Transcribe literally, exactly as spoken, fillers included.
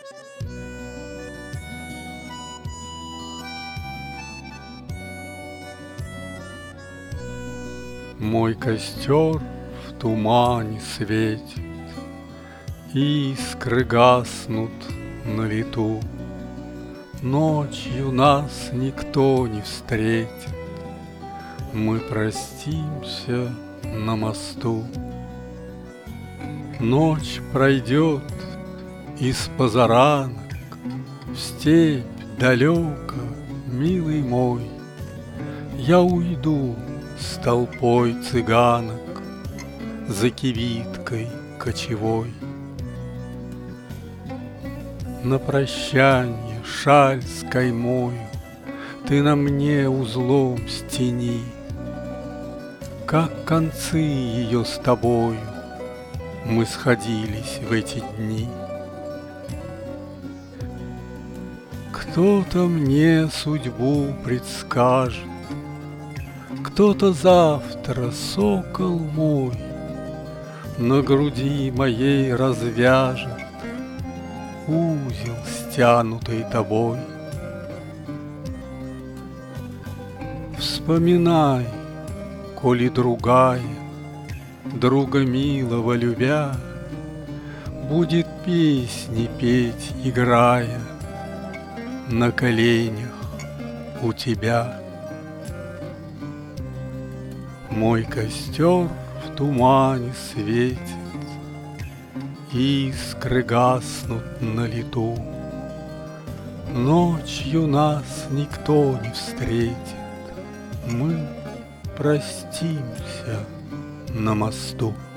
Мой костер в тумане светит, Искры гаснут на лету. Ночью нас никто не встретит, Мы простимся на мосту. Ночь пройдет из позаранок В степь далеко, милый мой. Я уйду с толпой цыганок За кивиткой кочевой. На прощанье шаль с каймою Ты на мне узлом стяни, Как концы ее с тобою Мы сходились в эти дни. Кто-то мне судьбу предскажет, Кто-то завтра, сокол мой, На груди моей развяжет Узел, стянутый тобой. Вспоминай, коли другая, Друга милого любя, Будет песни петь, играя, На коленях у тебя. Мой костер в тумане светит, Искры гаснут на лету. Ночью нас никто не встретит, Мы простимся на мосту.